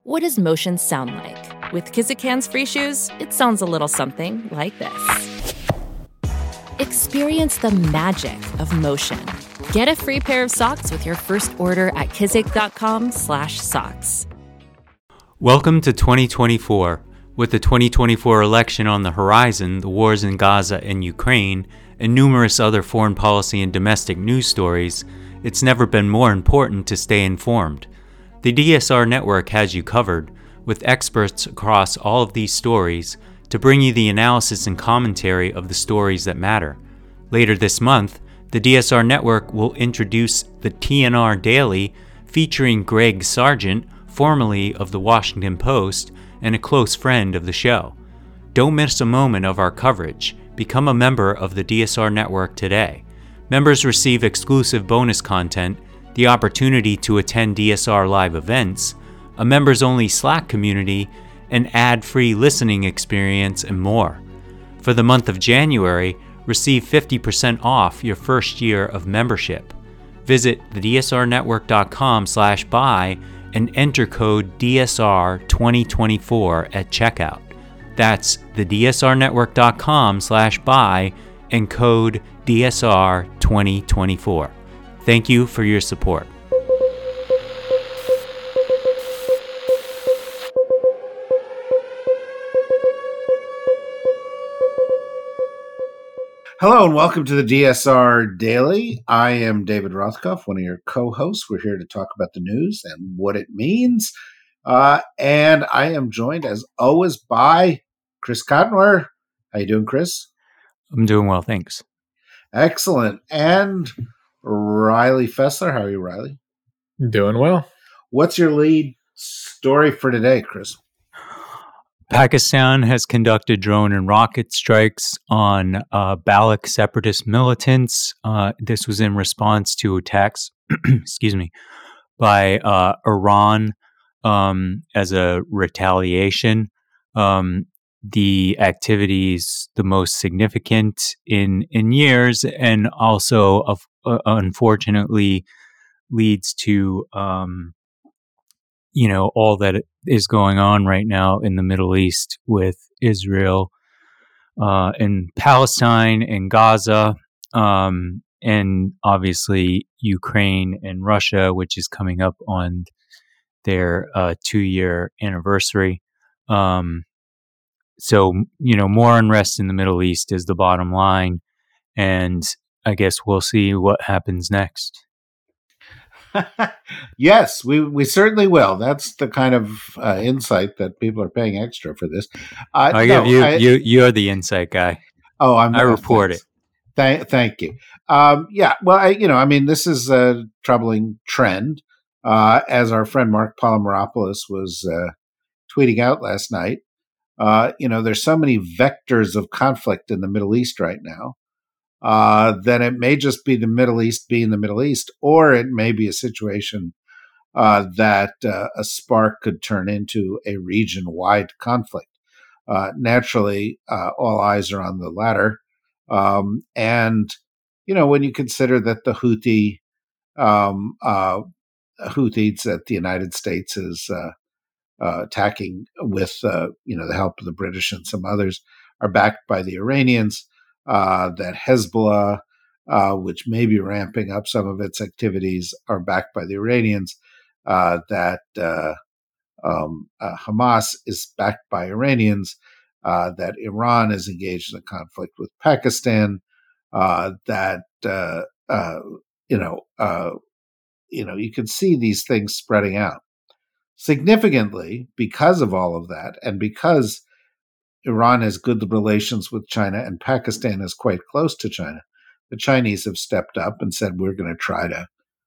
What does motion sound like? With Kizikans free shoes, it sounds a little something like this. Experience the magic of motion. Get a free pair of socks with your first order at kizik.com/socks. Welcome to 2024. With the 2024 election on the horizon, the wars in Gaza and Ukraine, and numerous other foreign policy and domestic news stories, it's never been more important to stay informed. The DSR Network has you covered, with experts across all of these stories, to bring you the analysis and commentary of the stories that matter. Later this month, the DSR Network will introduce the TNR Daily, featuring Greg Sargent, formerly of The Washington Post, and a close friend of the show. Don't miss a moment of our coverage. Become a member of the DSR Network today. Members receive exclusive bonus content, the opportunity to attend DSR live events, a members-only Slack community, an ad-free listening experience, and more. For the month of January, receive 50% off your first year of membership. Visit thedsrnetwork.com/buy and enter code DSR2024 at checkout. That's thedsrnetwork.com/buy and code DSR2024. Thank you for your support. Hello and welcome to the DSR Daily. I am David Rothkopf, one of your co-hosts. We're here to talk about the news and what it means. And I am joined, as always, by Chris Cottonware. How you doing, Chris? I'm doing well, thanks. Excellent. And Riley Fessler. How are you, Riley? Doing well. What's your lead story for today, Chris? Pakistan has conducted drone and rocket strikes on Baloch separatist militants. This was in response to attacks, by Iran as a retaliation. The activities the most significant in years, and also unfortunately leads to all that is going on right now in the Middle East with Israel and Palestine and Gaza, and obviously Ukraine and Russia, which is coming up on their 2-year anniversary. So, more unrest in the Middle East is the bottom line, and I guess we'll see what happens next. Yes, we certainly will. That's the kind of insight that people are paying extra for this. You're the insight guy. Oh, I report it. Thank you. Yeah, well, this is a troubling trend. As our friend Mark Polymeropoulos was tweeting out last night, there's so many vectors of conflict in the Middle East right now. Then it may just be the Middle East being the Middle East, or it may be a situation that a spark could turn into a region-wide conflict. Naturally, all eyes are on the latter. And when you consider that the Houthis that the United States is attacking with the help of the British and some others are backed by the Iranians, that Hezbollah, which may be ramping up some of its activities, are backed by the Iranians, that Hamas is backed by Iranians, that Iran is engaged in a conflict with Pakistan, that you can see these things spreading out significantly because of all of that, and because Iran has good relations with China and Pakistan is quite close to China. The Chinese have stepped up and said, we're going to try to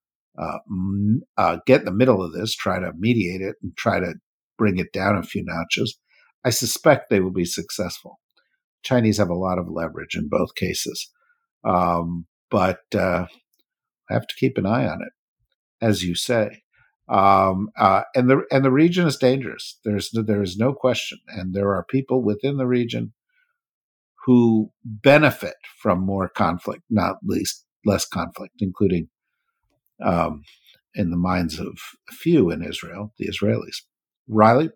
get in the middle of this, try to mediate it, and try to bring it down a few notches. I suspect they will be successful. Chinese have a lot of leverage in both cases. But I have to keep an eye on it, as you say. And the region is dangerous. There is no question, and there are people within the region who benefit from more conflict, not least less conflict, including in the minds of a few in Israel, the Israelis. Riley?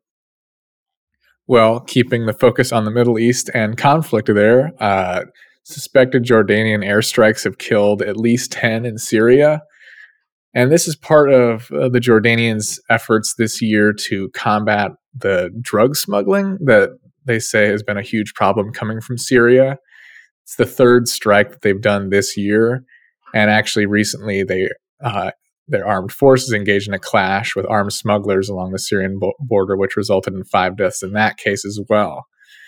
Well, keeping the focus on the Middle East and conflict there, suspected Jordanian airstrikes have killed at least 10 in Syria. And this is part of the Jordanians' efforts this year to combat the drug smuggling that they say has been a huge problem coming from Syria. It's the third strike that they've done this year. And actually, recently, their armed forces engaged in a clash with armed smugglers along the Syrian border, which resulted in 5 deaths in that case as well.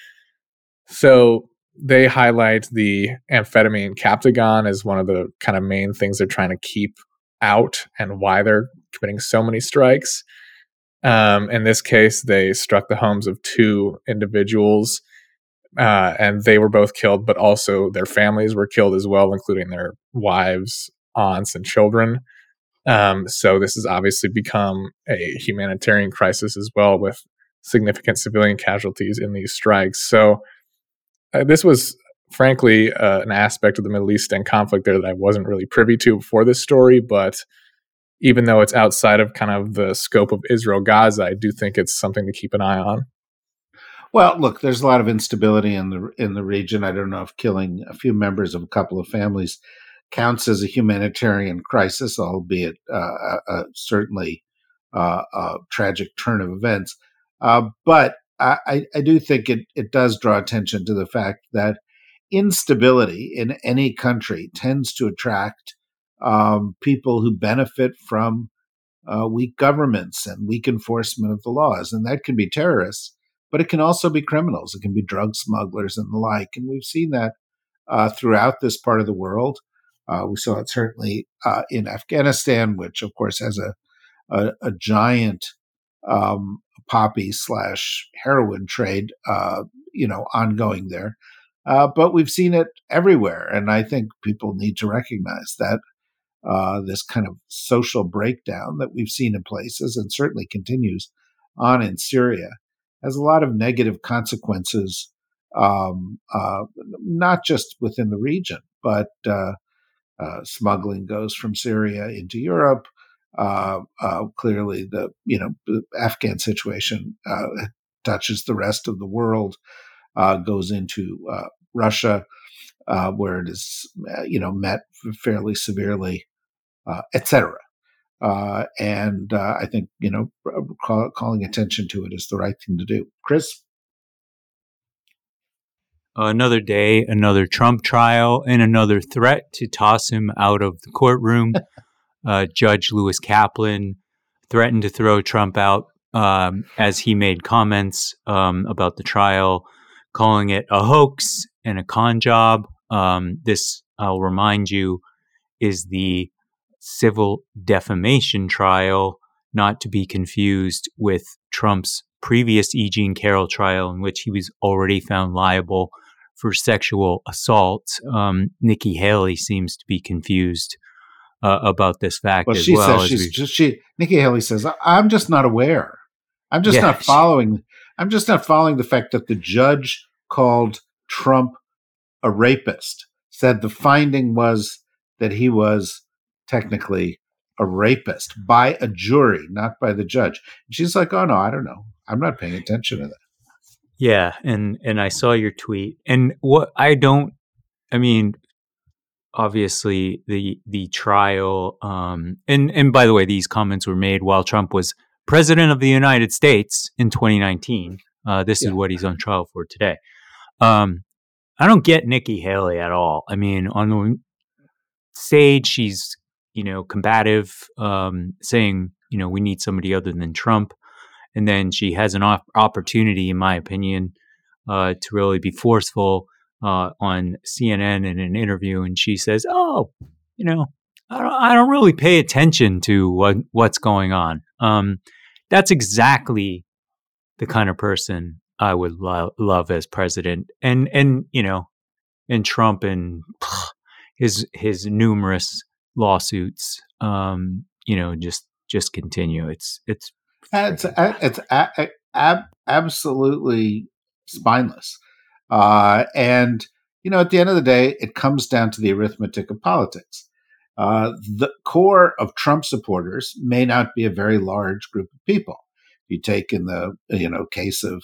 So they highlight the amphetamine Captagon as one of the kind of main things they're trying to keep out and why they're committing so many strikes. In this case, they struck the homes of 2 individuals, and they were both killed, but also their families were killed as well, including their wives, aunts, and children. So this has obviously become a humanitarian crisis as well, with significant civilian casualties in these strikes. So this was, frankly, an aspect of the Middle Eastern conflict there that I wasn't really privy to before this story. But even though it's outside of kind of the scope of Israel-Gaza, I do think it's something to keep an eye on. Well, look, there's a lot of instability in the region. I don't know if killing a few members of a couple of families counts as a humanitarian crisis, albeit certainly a tragic turn of events. But I do think it does draw attention to the fact that instability in any country tends to attract people who benefit from weak governments and weak enforcement of the laws. And that can be terrorists, but it can also be criminals. It can be drug smugglers and the like. And we've seen that throughout this part of the world. We saw it certainly in Afghanistan, which of course has a giant poppy / heroin trade, ongoing there. But we've seen it everywhere. And I think people need to recognize that this kind of social breakdown that we've seen in places and certainly continues on in Syria has a lot of negative consequences, not just within the region, but smuggling goes from Syria into Europe. Clearly, the Afghan situation touches the rest of the world, goes into Russia, where it is met fairly severely, etc. And I think calling attention to it is the right thing to do. Chris? Another day, another Trump trial, and another threat to toss him out of the courtroom. Judge Lewis Kaplan threatened to throw Trump out as he made comments about the trial, calling it a hoax and a con job. This, I'll remind you, is the civil defamation trial, not to be confused with Trump's previous E. Jean Carroll trial, in which he was already found liable for sexual assault. Nikki Haley seems to be confused about this fact as well. Nikki Haley says, "I'm just not aware. I'm just not following. I'm just not following the fact that the judge called Trump a rapist. Said the finding was that he was technically a rapist by a jury, not by the judge." And she's like, "Oh no, I don't know. I'm not paying attention to that." Yeah, and I saw your tweet. And obviously the trial, and by the way, these comments were made while Trump was president of the United States in 2019. This is what he's on trial for today. I don't get Nikki Haley at all. I mean, on the stage, she's, combative, saying, we need somebody other than Trump. And then she has an opportunity, in my opinion, to really be forceful on CNN in an interview. And she says, "Oh, I don't really pay attention to what's going on." That's exactly the kind of person I would love as president. And Trump and his numerous lawsuits, just continue. It's absolutely spineless. And, at the end of the day, it comes down to the arithmetic of politics. The core of Trump supporters may not be a very large group of people. You take in the case of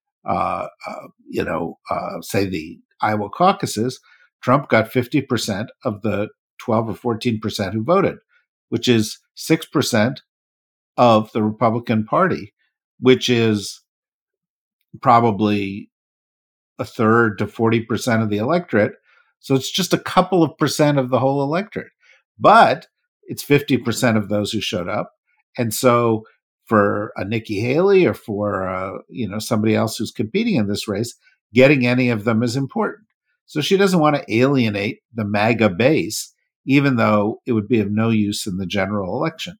say the Iowa caucuses, Trump got 50% of the 12 or 14% who voted, which is 6% of the Republican Party, which is probably a third to 40% of the electorate. So it's just a couple of percent of the whole electorate. But it's 50% of those who showed up. And so for a Nikki Haley or for somebody else who's competing in this race, getting any of them is important. So she doesn't want to alienate the MAGA base, even though it would be of no use in the general election.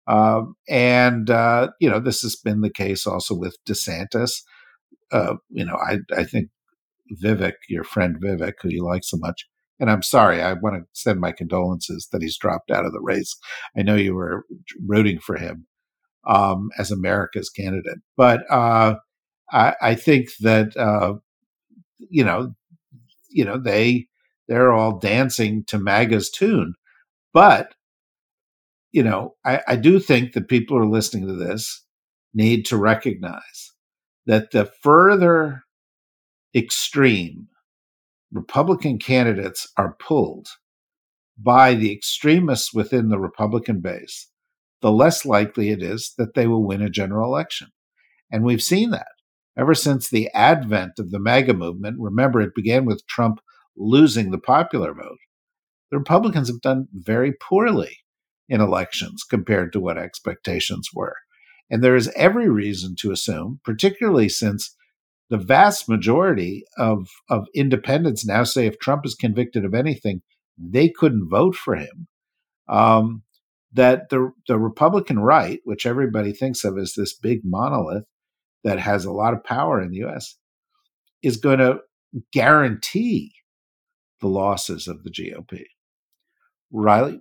This has been the case also with DeSantis. I think Vivek, your friend Vivek, who you like so much, and I'm sorry, I want to send my condolences that he's dropped out of the race. I know you were rooting for him as America's candidate, but I think that they're all dancing to MAGA's tune, but I do think that people who are listening to this need to recognize that the further extreme Republican candidates are pulled by the extremists within the Republican base, the less likely it is that they will win a general election. And we've seen that ever since the advent of the MAGA movement. Remember, it began with Trump losing the popular vote. The Republicans have done very poorly in elections compared to what expectations were. And there is every reason to assume, particularly since the vast majority of independents now say if Trump is convicted of anything, they couldn't vote for him, that the Republican right, which everybody thinks of as this big monolith that has a lot of power in the U.S., is going to guarantee the losses of the GOP. Riley?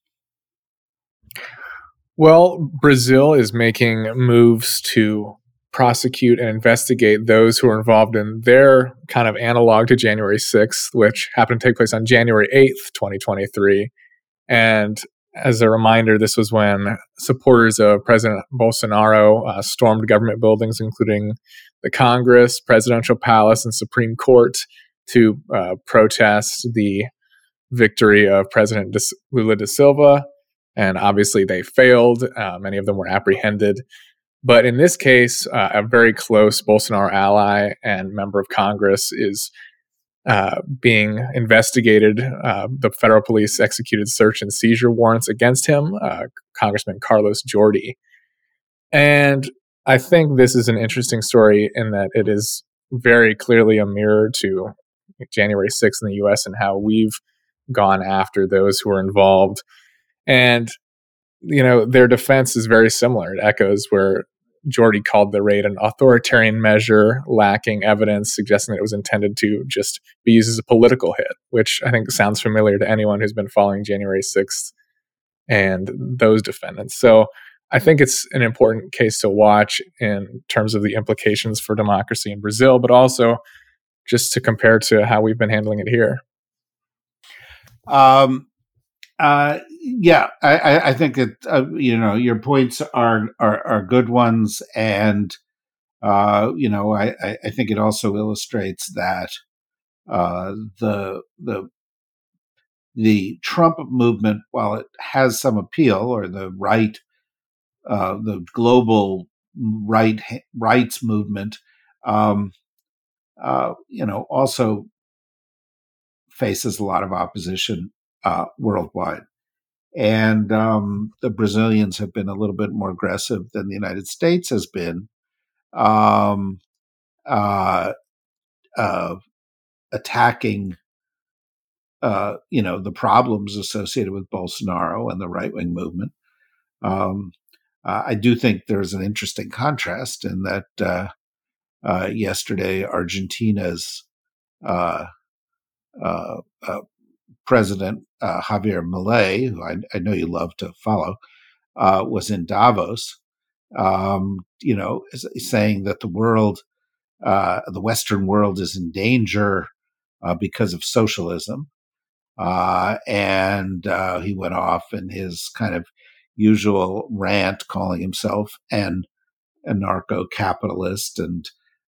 Well, Brazil is making moves to prosecute and investigate those who are involved in their kind of analog to January 6th, which happened to take place on January 8th, 2023. And as a reminder, this was when supporters of President Bolsonaro stormed government buildings, including the Congress, Presidential Palace, and Supreme Court, to protest the victory of President Lula da Silva. And obviously they failed. Many of them were apprehended. But in this case, a very close Bolsonaro ally and member of Congress is being investigated. The federal police executed search and seizure warrants against him, Congressman Carlos Jordi. And I think this is an interesting story in that it is very clearly a mirror to January 6th in the U.S. and how we've gone after those who are involved. And, their defense is very similar. It echoes where Jordi called the raid an authoritarian measure, lacking evidence, suggesting that it was intended to just be used as a political hit, which I think sounds familiar to anyone who's been following January 6th and those defendants. So I think it's an important case to watch in terms of the implications for democracy in Brazil, but also just to compare to how we've been handling it here. I think it. Your points are good ones, and I think it also illustrates that the Trump movement, while it has some appeal, or the right, the global rights movement, also faces a lot of opposition worldwide. And the Brazilians have been a little bit more aggressive than the United States has been, attacking, the problems associated with Bolsonaro and the right-wing movement. I do think there's an interesting contrast in that yesterday Argentina's President Javier Milei, who I know you love to follow, was in Davos, saying that the Western world is in danger because of socialism. And he went off in his kind of usual rant, calling himself an anarcho-capitalist and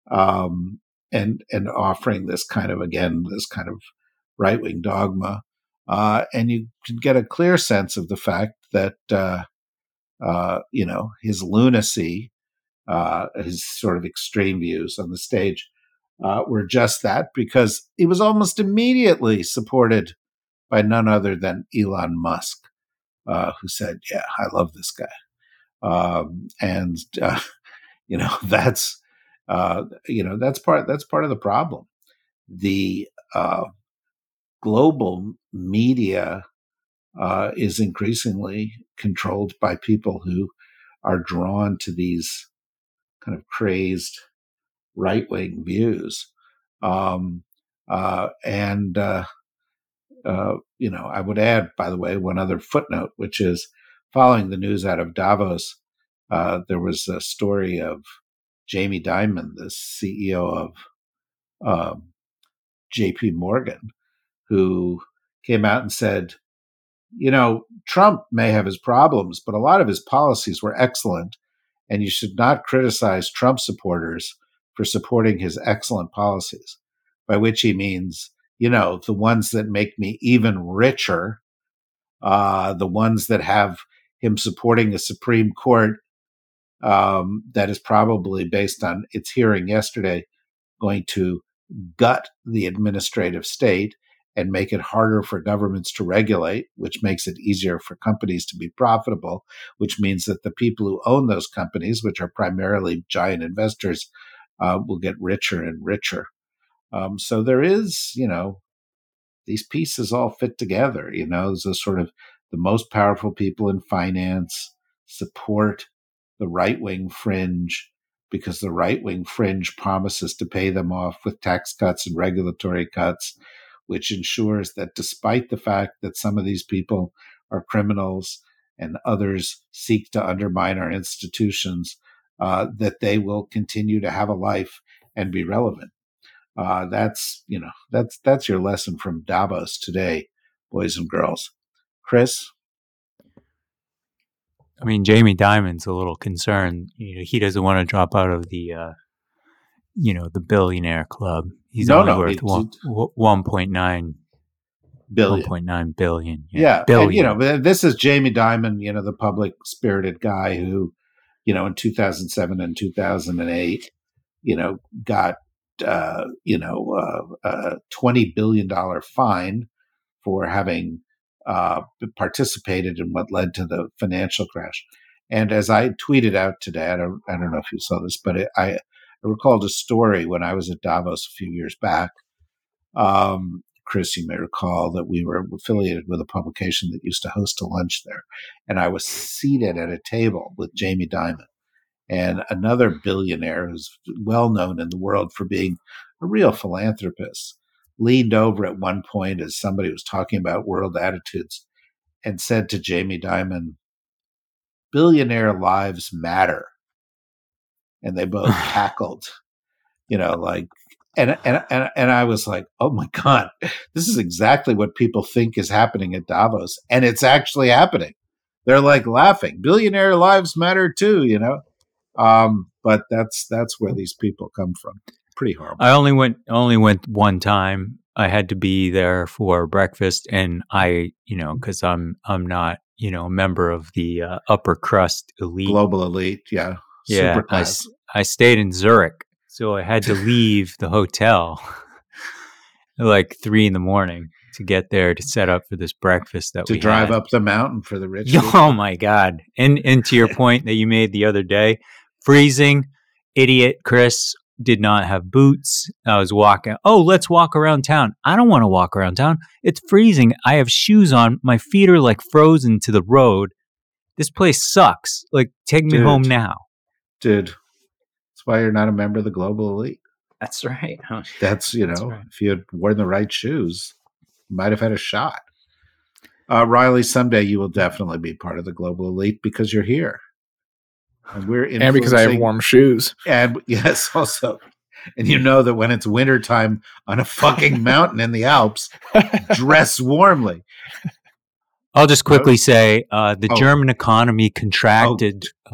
offering this kind of right-wing dogma. And you can get a clear sense of the fact that, his lunacy, his sort of extreme views on the stage were just that, because he was almost immediately supported by none other than Elon Musk, who said, "Yeah, I love this guy." That's part of the problem. The global media is increasingly controlled by people who are drawn to these kind of crazed right-wing views. I would add, by the way, one other footnote, which is following the news out of Davos, there was a story of Jamie Dimon, the CEO of JP Morgan, who came out and said, Trump may have his problems, but a lot of his policies were excellent, and you should not criticize Trump supporters for supporting his excellent policies, by which he means, the ones that make me even richer, the ones that have him supporting a Supreme Court that is probably, based on its hearing yesterday, going to gut the administrative state and make it harder for governments to regulate, which makes it easier for companies to be profitable, which means that the people who own those companies, which are primarily giant investors, will get richer and richer. So there is, these pieces all fit together. The sort of the most powerful people in finance support the right-wing fringe, because the right-wing fringe promises to pay them off with tax cuts and regulatory cuts, which ensures that despite the fact that some of these people are criminals and others seek to undermine our institutions, that they will continue to have a life and be relevant. That's your lesson from Davos today, boys and girls. Chris? I mean, Jamie Dimon's a little concerned. He doesn't want to drop out of the, the billionaire club. He's only worth 1.9 billion. 1.9 billion. Yeah. Billion. And, this is Jamie Dimon, the public-spirited guy who, in 2007 and 2008, got, a $20 billion fine for having participated in what led to the financial crash. And as I tweeted out today, I don't know if you saw this, but I recalled a story when I was at Davos a few years back. Chris, you may recall that we were affiliated with a publication that used to host a lunch there. And I was seated at a table with Jamie Dimon and another billionaire who's well known in the world for being a real philanthropist, leaned over at one point as somebody was talking about world attitudes and said to Jamie Dimon, "Billionaire lives matter." And they both cackled, and I was like, oh my God, this is exactly what people think is happening at Davos. And it's actually happening. They're like laughing. Billionaire lives matter too, but that's where these people come from. Pretty horrible. I only went one time. I had to be there for breakfast, and I, because I'm not, a member of the upper crust elite, global elite, yeah. Yeah, I stayed in Zurich, so I had to leave the hotel at like 3 a.m. to get there to set up for this breakfast that we drive had. Up the mountain for the rich. Oh my God! And to your point that you made the other day, freezing, idiot Chris did not have boots. I was walking. Oh, let's walk around town. I don't want to walk around town. It's freezing. I have shoes on. My feet are like frozen to the road. This place sucks. Like, take me home now. Dude, that's why you're not a member of the global elite. That's right. That's right. If you had worn the right shoes, you might have had a shot. Riley, someday you will definitely be part of the global elite because you're here. And because I have warm shoes. And yes, also. And you know that when it's wintertime on a fucking mountain in the Alps, dress warmly. I'll just quickly say the German economy contracted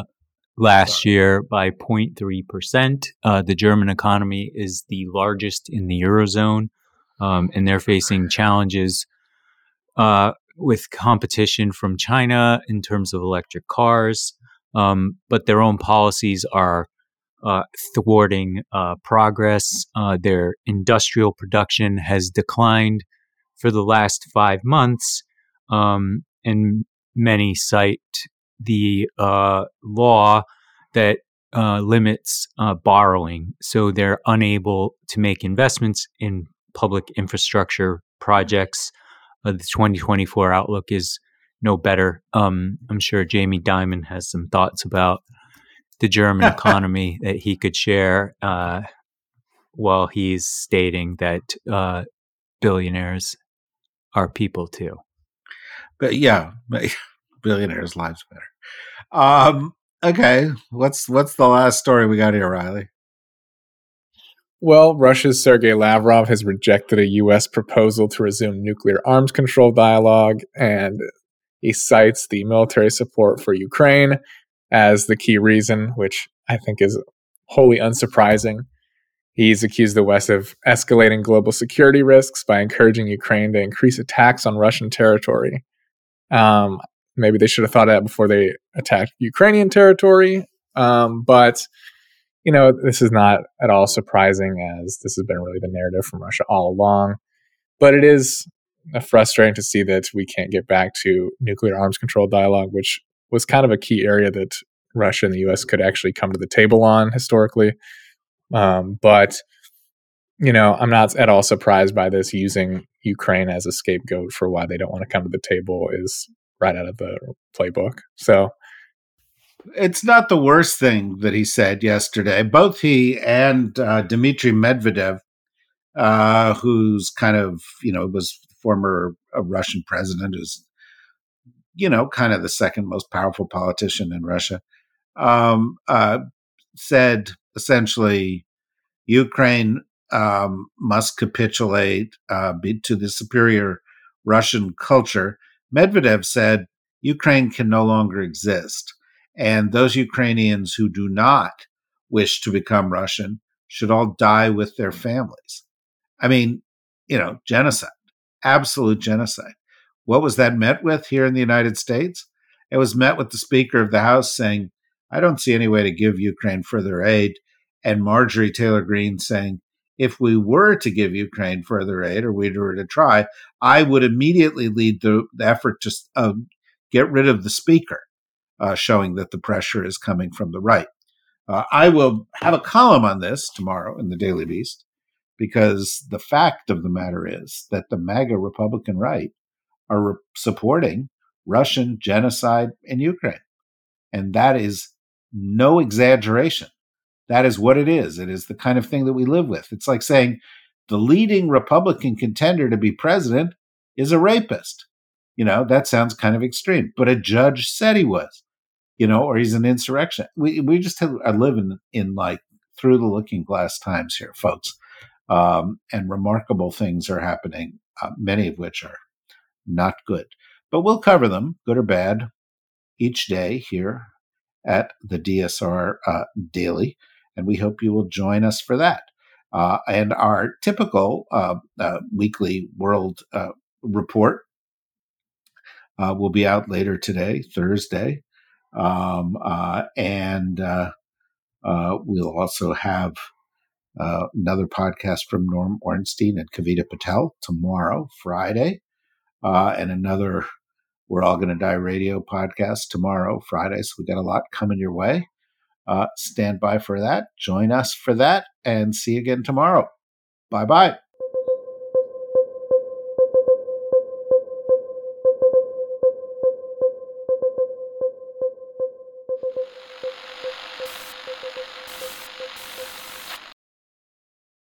last year by 0.3%. The German economy is the largest in the Eurozone, and they're facing challenges with competition from China in terms of electric cars, but their own policies are thwarting progress. Their industrial production has declined for the last 5 months, and many cite the law that limits borrowing. So they're unable to make investments in public infrastructure projects. The 2024 outlook is no better. I'm sure Jamie Dimon has some thoughts about the German economy that he could share while he's stating that billionaires are people too. But yeah, billionaires' lives better. Okay, what's the last story we got here, Riley? Well, Russia's Sergei Lavrov has rejected a U.S. proposal to resume nuclear arms control dialogue, and he cites the military support for Ukraine as the key reason, which I think is wholly unsurprising. He's accused the West of escalating global security risks by encouraging Ukraine to increase attacks on Russian territory. Maybe they should have thought of that before they attacked Ukrainian territory, but this is not at all surprising, as this has been really the narrative from Russia all along. But it is frustrating to see that we can't get back to nuclear arms control dialogue, which was kind of a key area that Russia and the U.S. could actually come to the table on historically. But I'm not at all surprised by this. Using Ukraine as a scapegoat for why they don't want to come to the table is right out of the playbook. So it's not the worst thing that he said yesterday. Both he and Dmitry Medvedev, who's kind of, was former Russian president, who's, kind of the second most powerful politician in Russia, said essentially Ukraine must capitulate to the superior Russian culture. Medvedev said Ukraine can no longer exist, and those Ukrainians who do not wish to become Russian should all die with their families. I mean, genocide, absolute genocide. What was that met with here in the United States? It was met with the Speaker of the House saying, I don't see any way to give Ukraine further aid. And Marjorie Taylor Greene saying, if we were to give Ukraine further aid, or we were to try, I would immediately lead the effort to get rid of the Speaker, showing that the pressure is coming from the right. I will have a column on this tomorrow in the Daily Beast, because the fact of the matter is that the MAGA Republican right are supporting Russian genocide in Ukraine. And that is no exaggeration. That is what it is. It is the kind of thing that we live with. It's like saying the leading Republican contender to be president is a rapist. That sounds kind of extreme, but a judge said he was, or he's an insurrection. We just are living in like through the looking glass times here, folks. And remarkable things are happening, many of which are not good. But we'll cover them, good or bad, each day here at the DSR Daily. And we hope you will join us for that. And our typical weekly world report will be out later today, Thursday. And we'll also have another podcast from Norm Ornstein and Kavita Patel tomorrow, Friday. And another We're All Gonna Die radio podcast tomorrow, Friday. So we got a lot coming your way. Stand by for that. Join us for that, and see you again tomorrow. Bye-bye.